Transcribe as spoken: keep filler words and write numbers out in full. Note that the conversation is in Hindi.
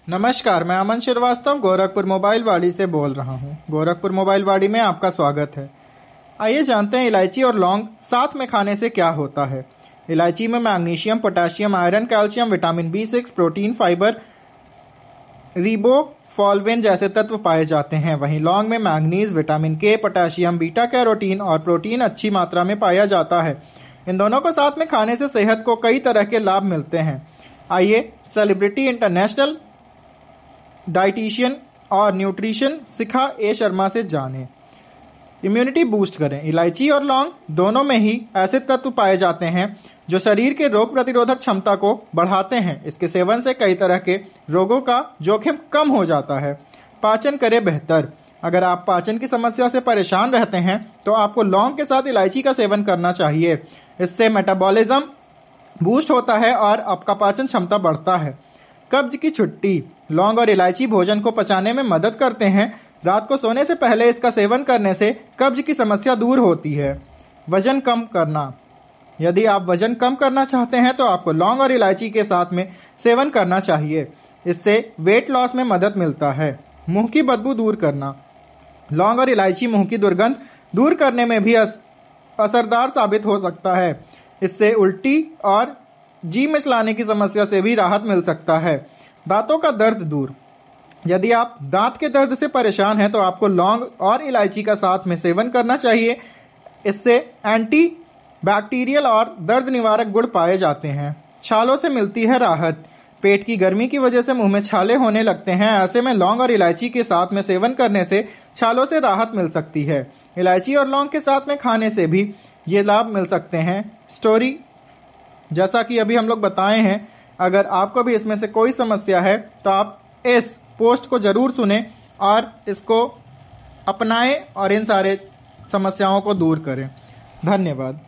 नमस्कार, मैं अमन श्रीवास्तव गोरखपुर मोबाइल वाड़ी से बोल रहा हूँ। गोरखपुर मोबाइल वाड़ी में आपका स्वागत है। आइए जानते हैं इलायची और लौंग साथ में खाने से क्या होता है। इलायची में magnesium, potassium, iron, calcium, vitamin B six, protein, fibre, riboflavin जैसे तत्व पाए जाते हैं। वहीं लौंग में manganese, vitamin K, potassium, beta carotene और प्रोटीन अच्छी मात्रा में पाया जाता है। इन दोनों को साथ में खाने से सेहत को कई तरह के लाभ मिलते हैं। आइए सेलिब्रिटी इंटरनेशनल डाइटिशियन और न्यूट्रिशन शिखा ए शर्मा से जानें। इम्यूनिटी बूस्ट करें। इलायची और लौंग दोनों में ही ऐसे तत्व पाए जाते हैं जो शरीर के रोग प्रतिरोधक क्षमता को बढ़ाते हैं। इसके सेवन से कई तरह के रोगों का जोखिम कम हो जाता है। पाचन करे बेहतर। अगर आप पाचन की समस्या से परेशान रहते हैं तो आपको लौंग के साथ इलायची का सेवन करना चाहिए। इससे मेटाबॉलिज्म बूस्ट होता है और आपका पाचन क्षमता बढ़ता है। कब्ज की छुट्टी। लौंग और इलायची भोजन को पचाने में मदद करते हैं। रात को सोने से पहले इसका सेवन करने से कब्ज की समस्या दूर होती है। वजन कम करना। यदि आप वजन कम करना चाहते हैं तो आपको लौंग और इलायची के साथ में सेवन करना चाहिए। इससे वेट लॉस में मदद मिलता है। मुंह की बदबू दूर करना। लौंग और इलायची मुंह की दुर्गंध दूर करने में भी असरदार साबित हो सकता है। इससे उल्टी और जी मिचलाने की समस्या से भी राहत मिल सकता है। दांतों का दर्द दूर। यदि आप दांत के दर्द से परेशान हैं तो आपको लौंग और इलायची का साथ में सेवन करना चाहिए। इससे एंटी बैक्टीरियल और दर्द निवारक गुण पाए जाते हैं। छालों से मिलती है राहत। पेट की गर्मी की वजह से मुंह में छाले होने लगते हैं। ऐसे में लौंग और इलायची के साथ में सेवन करने से छालों से राहत मिल सकती है। इलायची और लौंग के साथ में खाने से भी ये लाभ मिल सकते हैं। स्टोरी जैसा कि अभी हम लोग बताए हैं, अगर आपको भी इसमें से कोई समस्या है तो आप इस पोस्ट को जरूर सुनें और इसको अपनाएं और इन सारे समस्याओं को दूर करें। धन्यवाद।